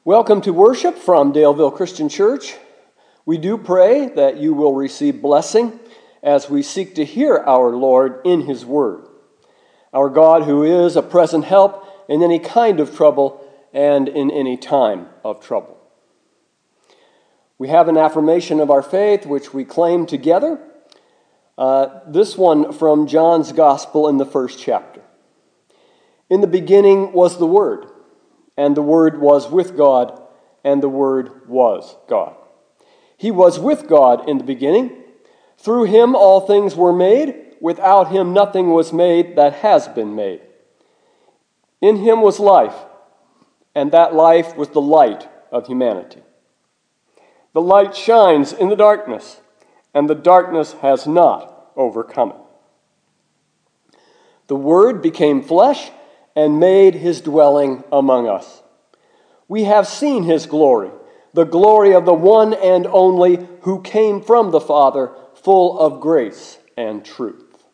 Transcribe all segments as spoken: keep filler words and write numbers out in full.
Welcome to worship from Daleville Christian Church. We do pray that you will receive blessing as we seek to hear our Lord in His Word. Our God who is a present help in any kind of trouble and in any time of trouble. We have an affirmation of our faith which we claim together. Uh, this one from John's Gospel in the first chapter. In the beginning was the Word, and the Word was with God, and the Word was God. He was with God in the beginning. Through Him all things were made. Without Him nothing was made that has been made. In Him was life, and that life was the light of humanity. The light shines in the darkness, and the darkness has not overcome it. The Word became flesh and made His dwelling among us. We have seen His glory, the glory of the one and only who came from the Father, full of grace and truth.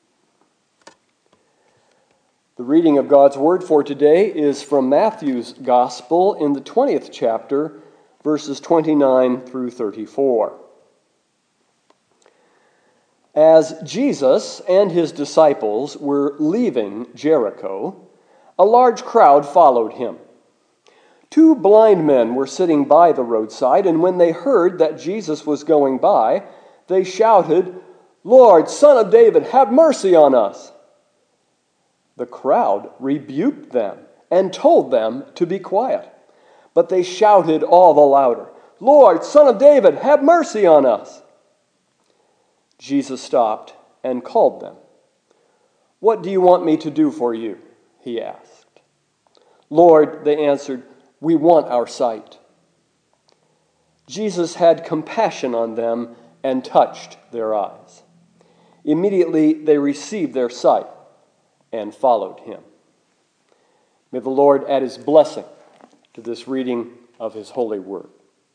The reading of God's Word for today is from Matthew's Gospel in the twentieth chapter, verses twenty-nine through thirty-four. As Jesus and His disciples were leaving Jericho, a large crowd followed Him. Two blind men were sitting by the roadside, and when they heard that Jesus was going by, they shouted, "Lord, Son of David, have mercy on us!" The crowd rebuked them and told them to be quiet. But they shouted all the louder, "Lord, Son of David, have mercy on us!" Jesus stopped and called them. "What do you want me to do for you?" He asked. "Lord," they answered, "we want our sight." Jesus had compassion on them and touched their eyes. Immediately they received their sight and followed Him. May the Lord add His blessing to this reading of His holy word.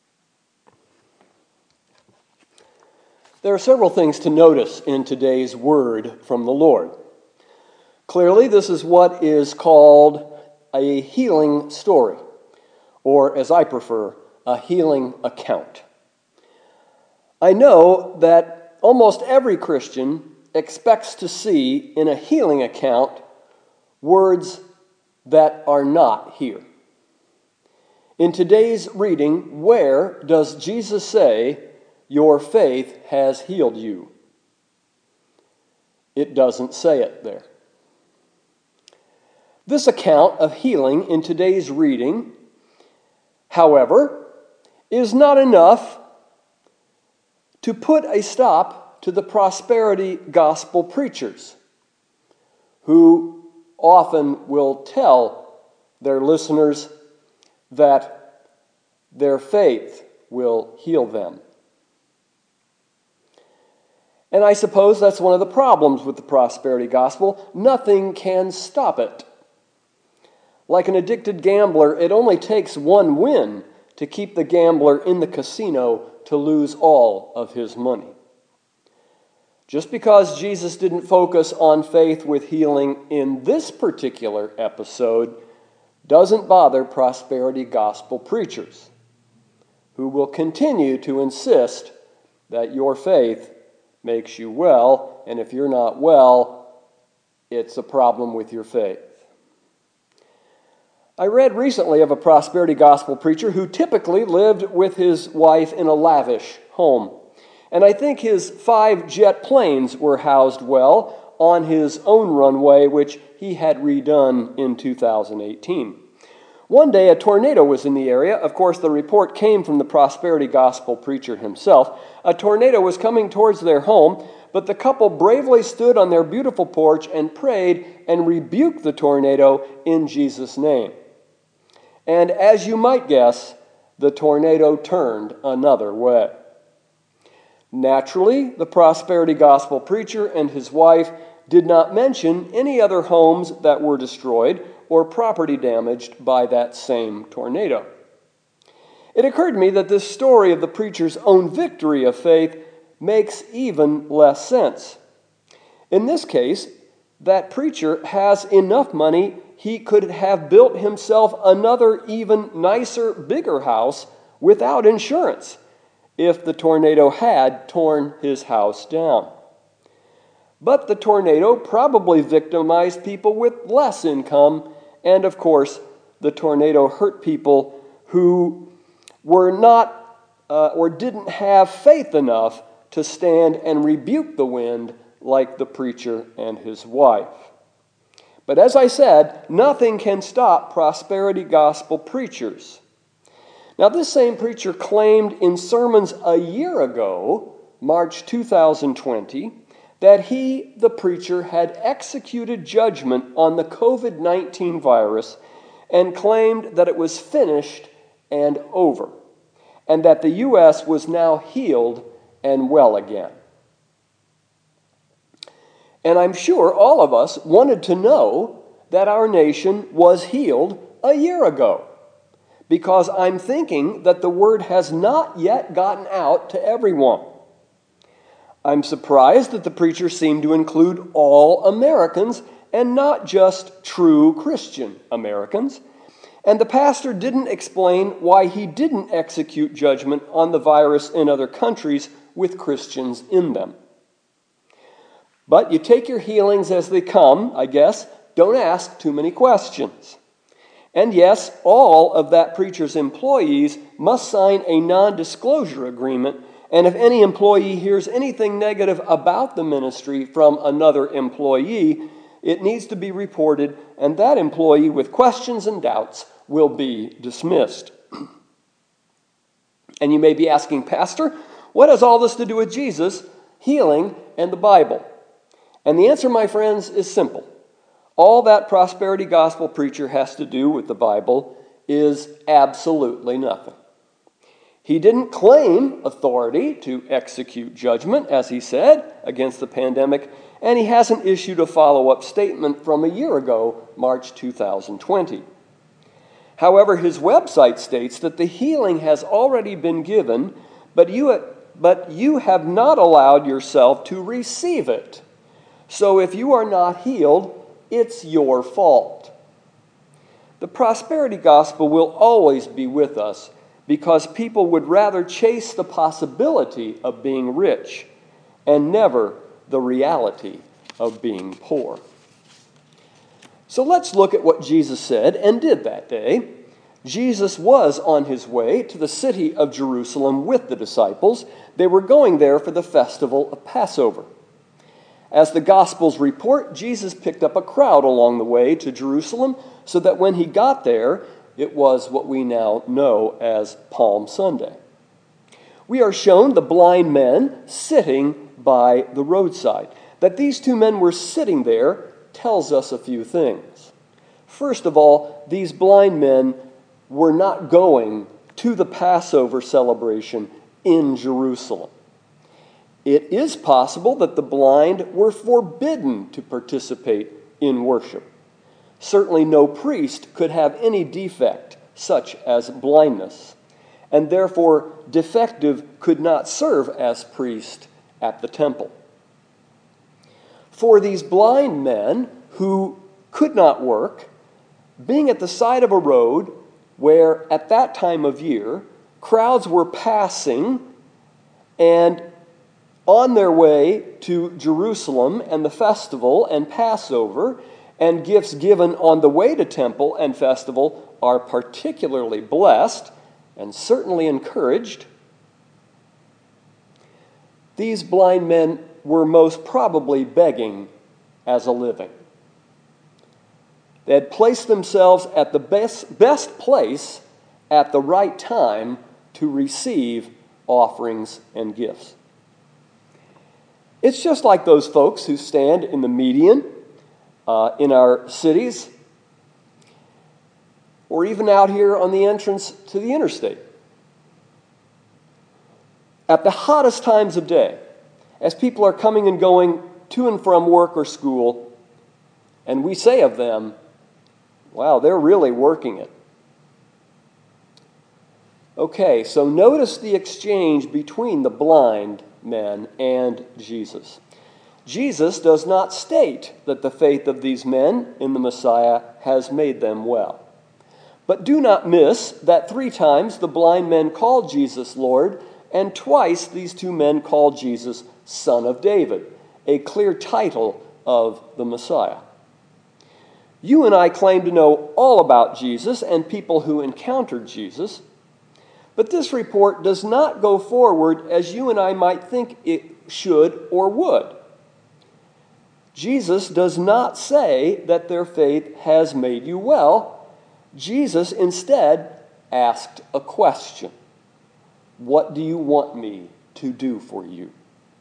There are several things to notice in today's word from the Lord. Clearly, this is what is called a healing story, or as I prefer, a healing account. I know that almost every Christian expects to see in a healing account words that are not here. In today's reading, where does Jesus say, "Your faith has healed you"? It doesn't say it there. This account of healing in today's reading, however, is not enough to put a stop to the prosperity gospel preachers who often will tell their listeners that their faith will heal them. And I suppose that's one of the problems with the prosperity gospel. Nothing can stop it. Like an addicted gambler, it only takes one win to keep the gambler in the casino to lose all of his money. Just because Jesus didn't focus on faith with healing in this particular episode doesn't bother prosperity gospel preachers, who will continue to insist that your faith makes you well, and if you're not well, it's a problem with your faith. I read recently of a prosperity gospel preacher who typically lived with his wife in a lavish home. And I think his five jet planes were housed well on his own runway, which he had redone in two thousand eighteen. One day, a tornado was in the area. Of course, the report came from the prosperity gospel preacher himself. A tornado was coming towards their home, but the couple bravely stood on their beautiful porch and prayed and rebuked the tornado in Jesus' name. And as you might guess, the tornado turned another way. Naturally, the prosperity gospel preacher and his wife did not mention any other homes that were destroyed or property damaged by that same tornado. It occurred to me that this story of the preacher's own victory of faith makes even less sense. In this case, that preacher has enough money he could have built himself another even nicer, bigger house without insurance if the tornado had torn his house down. But the tornado probably victimized people with less income, and of course, the tornado hurt people who were not uh, or didn't have faith enough to stand and rebuke the wind like the preacher and his wife. But as I said, nothing can stop prosperity gospel preachers. Now, this same preacher claimed in sermons a year ago, March two thousand twenty, that he, the preacher, had executed judgment on the covid nineteen virus and claimed that it was finished and over, and that the U S was now healed and well again. And I'm sure all of us wanted to know that our nation was healed a year ago, because I'm thinking that the word has not yet gotten out to everyone. I'm surprised that the preacher seemed to include all Americans and not just true Christian Americans. And the pastor didn't explain why he didn't execute judgment on the virus in other countries with Christians in them. But you take your healings as they come, I guess. Don't ask too many questions. And yes, all of that preacher's employees must sign a non-disclosure agreement, and if any employee hears anything negative about the ministry from another employee, it needs to be reported, and that employee with questions and doubts will be dismissed. And you may be asking, Pastor, what has all this to do with Jesus, healing, and the Bible? And the answer, my friends, is simple. All that prosperity gospel preacher has to do with the Bible is absolutely nothing. He didn't claim authority to execute judgment, as he said, against the pandemic, and he hasn't issued a follow-up statement from a year ago, March two thousand twenty. However, his website states that the healing has already been given, but you, but you have not allowed yourself to receive it. So if you are not healed, it's your fault. The prosperity gospel will always be with us because people would rather chase the possibility of being rich and never the reality of being poor. So let's look at what Jesus said and did that day. Jesus was on his way to the city of Jerusalem with the disciples. They were going there for the festival of Passover. As the Gospels report, Jesus picked up a crowd along the way to Jerusalem so that when he got there, it was what we now know as Palm Sunday. We are shown the blind men sitting by the roadside. That these two men were sitting there tells us a few things. First of all, these blind men were not going to the Passover celebration in Jerusalem. It is possible that the blind were forbidden to participate in worship. Certainly no priest could have any defect, such as blindness, and therefore defective could not serve as priest at the temple. For these blind men who could not work, being at the side of a road where at that time of year crowds were passing and on their way to Jerusalem and the festival and Passover, and gifts given on the way to temple and festival are particularly blessed and certainly encouraged. These blind men were most probably begging as a living. They had placed themselves at the best, best place at the right time to receive offerings and gifts. It's just like those folks who stand in the median uh, in our cities, or even out here on the entrance to the interstate. At the hottest times of day, as people are coming and going to and from work or school, and we say of them, wow, they're really working it. Okay, so notice the exchange between the blind men and Jesus. Jesus does not state that the faith of these men in the Messiah has made them well. But do not miss that three times the blind men called Jesus Lord, and twice these two men called Jesus Son of David, a clear title of the Messiah. You and I claim to know all about Jesus and people who encountered Jesus, but this report does not go forward as you and I might think it should or would. Jesus does not say that their faith has made you well. Jesus instead asked a question. What do you want me to do for you?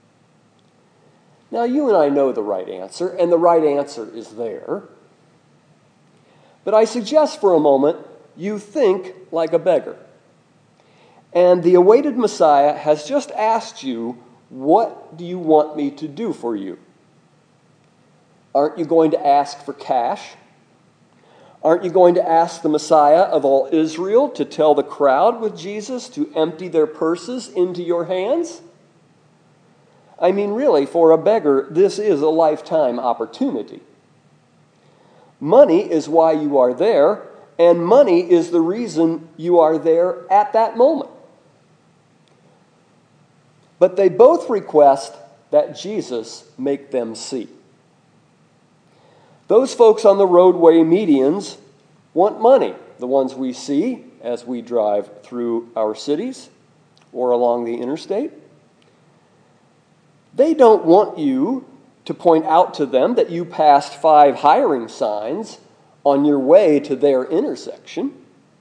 Now, you and I know the right answer, and the right answer is there. But I suggest for a moment you think like a beggar. And the awaited Messiah has just asked you, what do you want me to do for you? Aren't you going to ask for cash? Aren't you going to ask the Messiah of all Israel to tell the crowd with Jesus to empty their purses into your hands? I mean, really, for a beggar, this is a lifetime opportunity. Money is why you are there, and money is the reason you are there at that moment. But they both request that Jesus make them see. Those folks on the roadway medians want money, the ones we see as we drive through our cities or along the interstate. They don't want you to point out to them that you passed five hiring signs on your way to their intersection.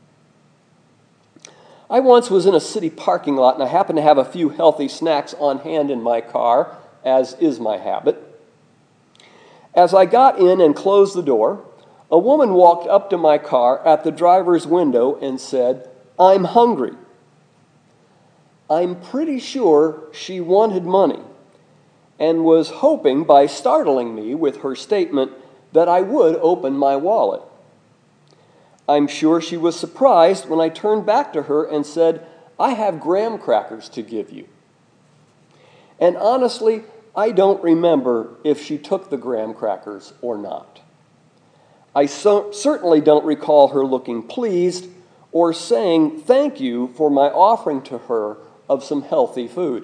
I once was in a city parking lot, and I happened to have a few healthy snacks on hand in my car, as is my habit. As I got in and closed the door, a woman walked up to my car at the driver's window and said, "I'm hungry." I'm pretty sure she wanted money and was hoping by startling me with her statement that I would open my wallet. I'm sure she was surprised when I turned back to her and said, "I have graham crackers to give you." And honestly, I don't remember if she took the graham crackers or not. I so, certainly don't recall her looking pleased or saying thank you for my offering to her of some healthy food.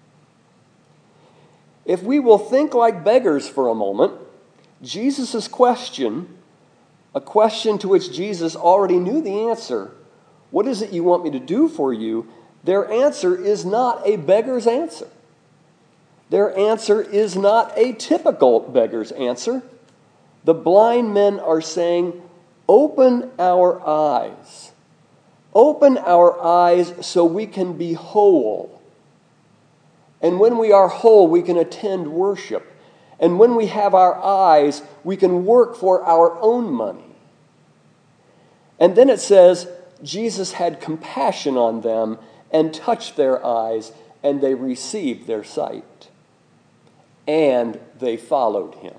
If we will think like beggars for a moment, Jesus' question, a question to which Jesus already knew the answer, "What is it you want me to do for you?" Their answer is not a beggar's answer. Their answer is not a typical beggar's answer. The blind men are saying, "Open our eyes. Open our eyes so we can be whole. And when we are whole, we can attend worship. And when we have our eyes, we can work for our own money." And then it says, Jesus had compassion on them and touched their eyes, and they received their sight. And they followed him.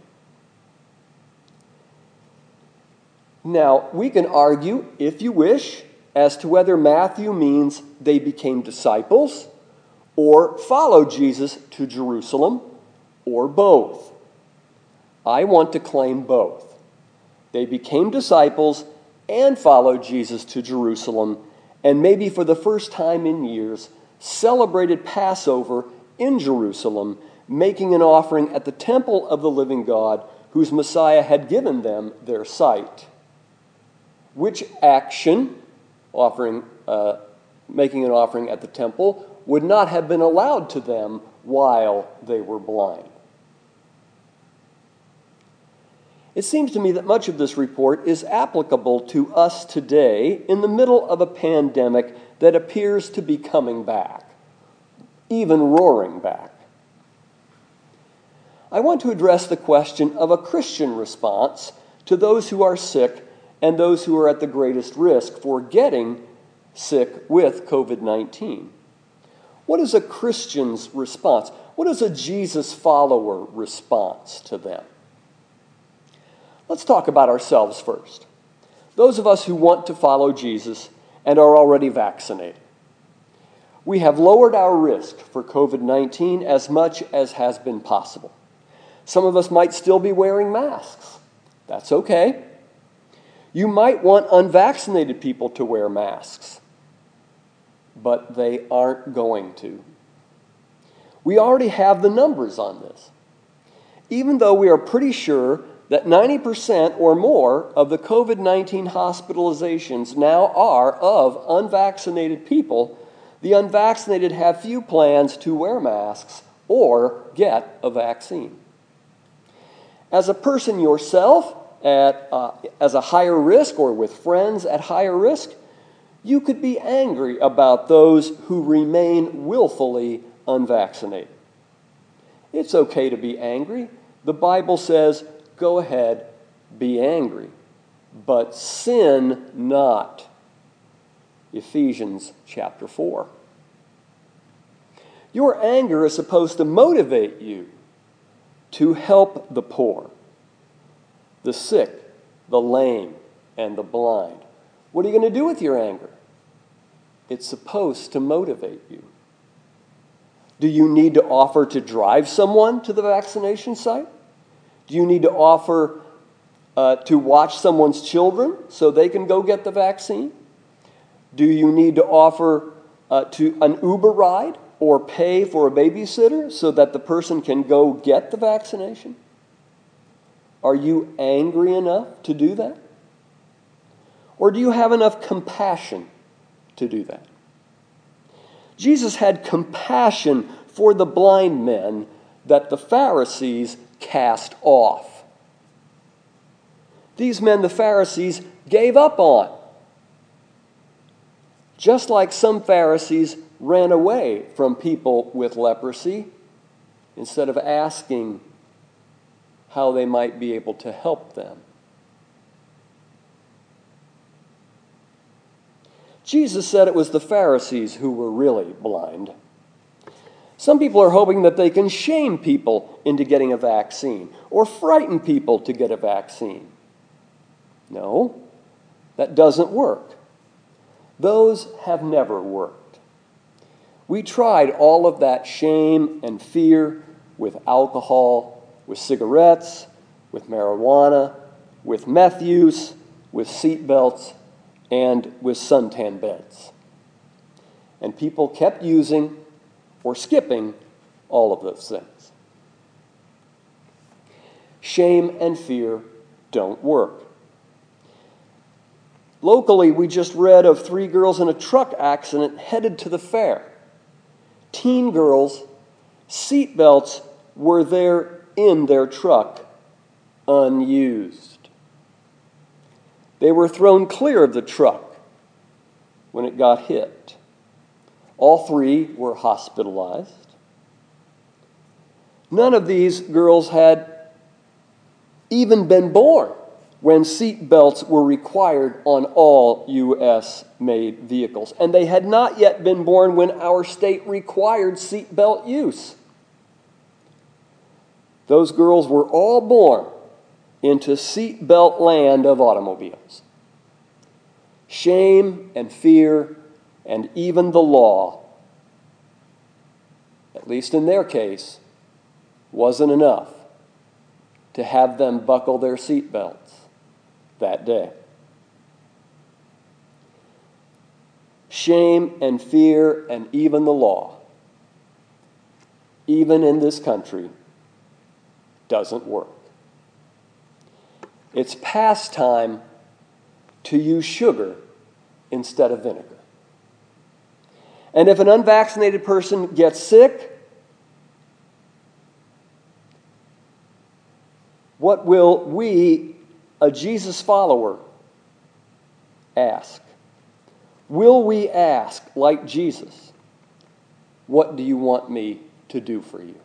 Now, we can argue, if you wish, as to whether Matthew means they became disciples or followed Jesus to Jerusalem, or both. I want to claim both. They became disciples and followed Jesus to Jerusalem, and maybe for the first time in years, celebrated Passover in Jerusalem, making an offering at the temple of the living God, whose Messiah had given them their sight. Which action, offering, uh, making an offering at the temple, would not have been allowed to them while they were blind. It seems to me that much of this report is applicable to us today in the middle of a pandemic that appears to be coming back, even roaring back. I want to address the question of a Christian response to those who are sick and those who are at the greatest risk for getting sick with covid nineteen. What is a Christian's response? What is a Jesus follower response to them? Let's talk about ourselves first. Those of us who want to follow Jesus and are already vaccinated. We have lowered our risk for covid nineteen as much as has been possible. Some of us might still be wearing masks. That's okay. You might want unvaccinated people to wear masks, but they aren't going to. We already have the numbers on this. Even though we are pretty sure that ninety percent or more of the covid nineteen hospitalizations now are of unvaccinated people, the unvaccinated have few plans to wear masks or get a vaccine. As a person yourself, at, uh, as a higher risk or with friends at higher risk, you could be angry about those who remain willfully unvaccinated. It's okay to be angry. The Bible says, go ahead, be angry, but sin not. Ephesians chapter four. Your anger is supposed to motivate you to help the poor, the sick, the lame, and the blind. What are you going to do with your anger? It's supposed to motivate you. Do you need to offer to drive someone to the vaccination site? Do you need to offer uh, to watch someone's children so they can go get the vaccine? Do you need to offer uh, to an Uber ride or pay for a babysitter so that the person can go get the vaccination? Are you angry enough to do that? Or do you have enough compassion to do that? Jesus had compassion for the blind men that the Pharisees cast off. These men the Pharisees gave up on. Just like some Pharisees ran away from people with leprosy instead of asking how they might be able to help them. Jesus said it was the Pharisees who were really blind. Some people are hoping that they can shame people into getting a vaccine or frighten people to get a vaccine. No, that doesn't work. Those have never worked. We tried all of that shame and fear with alcohol, with cigarettes, with marijuana, with meth use, with seatbelts, and with suntan beds. And people kept using or skipping all of those things. Shame and fear don't work. Locally, we just read of three girls in a truck accident headed to the fair. Teen girls, seatbelts were there in their truck, unused. They were thrown clear of the truck when it got hit. All three were hospitalized. None of these girls had even been born when seat belts were required on all U S-made vehicles. And they had not yet been born when our state required seat belt use. Those girls were all born into seat belt land of automobiles. Shame and fear and even the law, at least in their case, wasn't enough to have them buckle their seat belts that day. Shame and fear and even the law, even in this country, doesn't work. It's past time to use sugar instead of vinegar. And if an unvaccinated person gets sick, what will we, a Jesus follower, ask? Will we ask, like Jesus, what do you want me to do for you?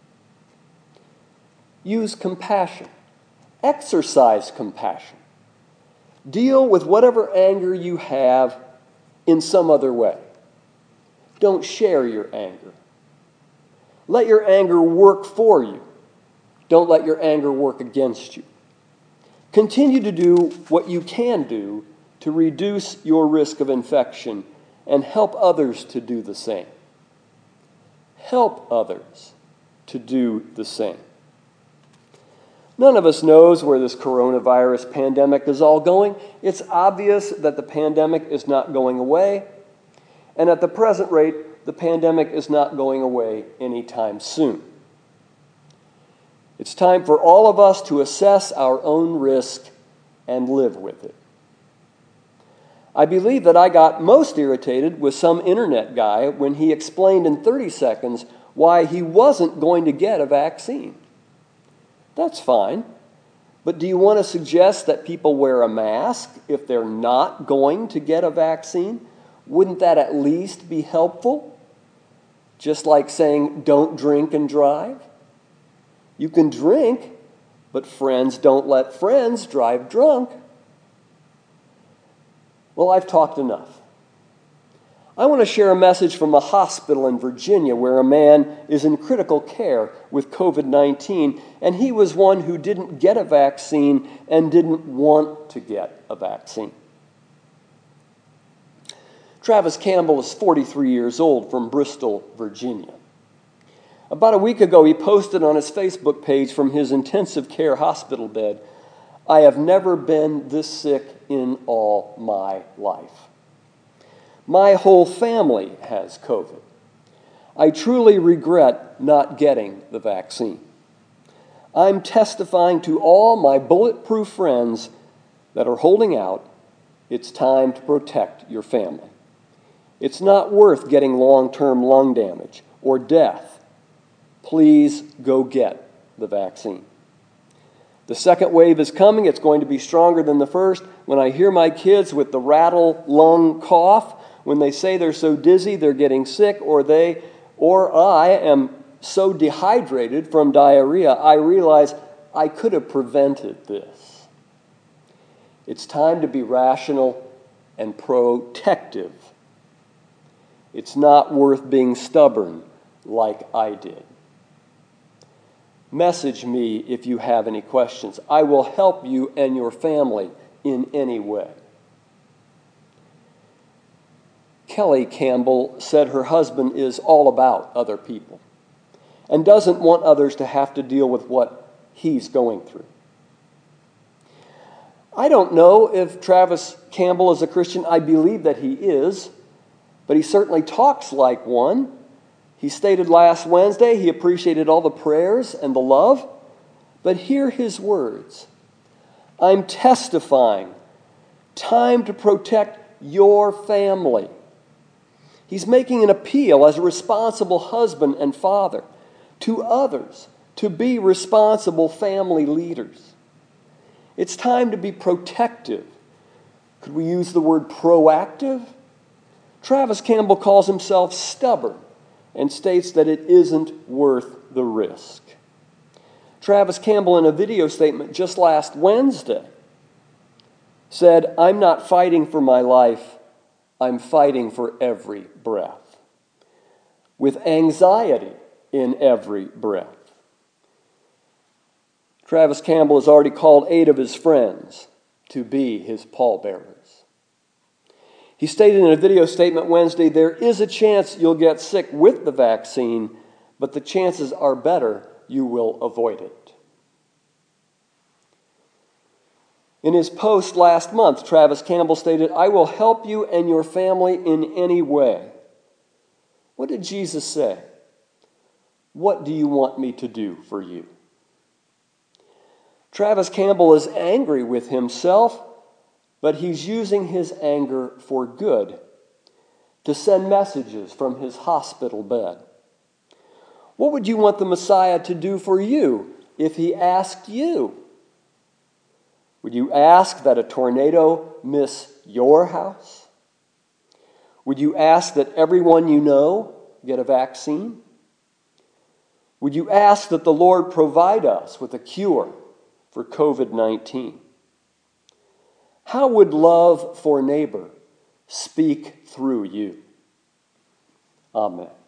Use compassion. Exercise compassion. Deal with whatever anger you have in some other way. Don't share your anger. Let your anger work for you. Don't let your anger work against you. Continue to do what you can do to reduce your risk of infection and help others to do the same. Help others to do the same. None of us knows where this coronavirus pandemic is all going. It's obvious that the pandemic is not going away, and at the present rate, the pandemic is not going away anytime soon. It's time for all of us to assess our own risk and live with it. I believe that I got most irritated with some internet guy when he explained in thirty seconds why he wasn't going to get a vaccine. That's fine. But do you want to suggest that people wear a mask if they're not going to get a vaccine? Wouldn't that at least be helpful? Just like saying, don't drink and drive. You can drink, but friends don't let friends drive drunk. Well, I've talked enough. I want to share a message from a hospital in Virginia where a man is in critical care with covid nineteen, and he was one who didn't get a vaccine and didn't want to get a vaccine. Travis Campbell is forty-three years old from Bristol, Virginia. About a week ago, he posted on his Facebook page from his intensive care hospital bed, "I have never been this sick in all my life. My whole family has COVID. I truly regret not getting the vaccine. I'm testifying to all my bulletproof friends that are holding out, it's time to protect your family. It's not worth getting long-term lung damage or death. Please go get the vaccine. The second wave is coming. It's going to be stronger than the first. When I hear my kids with the rattle lung cough, when they say they're so dizzy they're getting sick, or they or I am so dehydrated from diarrhea, I realize I could have prevented this. It's time to be rational and protective. It's not worth being stubborn like I did. Message me if you have any questions. I will help you and your family in any way." Kelly Campbell said her husband is all about other people and doesn't want others to have to deal with what he's going through. I don't know if Travis Campbell is a Christian. I believe that he is, but he certainly talks like one. He stated last Wednesday he appreciated all the prayers and the love, but hear his words. "I'm testifying. Time to protect your family." He's making an appeal as a responsible husband and father to others to be responsible family leaders. It's time to be protective. Could we use the word proactive? Travis Campbell calls himself stubborn and states that it isn't worth the risk. Travis Campbell, in a video statement just last Wednesday, said, "I'm not fighting for my life. I'm fighting for every breath, with anxiety in every breath." Travis Campbell has already called eight of his friends to be his pallbearers. He stated in a video statement Wednesday, "There is a chance you'll get sick with the vaccine, but the chances are better you will avoid it." In his post last month, Travis Campbell stated, "I will help you and your family in any way." What did Jesus say? What do you want me to do for you? Travis Campbell is angry with himself, but he's using his anger for good, to send messages from his hospital bed. What would you want the Messiah to do for you if he asked you? Would you ask that a tornado miss your house? Would you ask that everyone you know get a vaccine? Would you ask that the Lord provide us with a cure for covid nineteen? How would love for neighbor speak through you? Amen.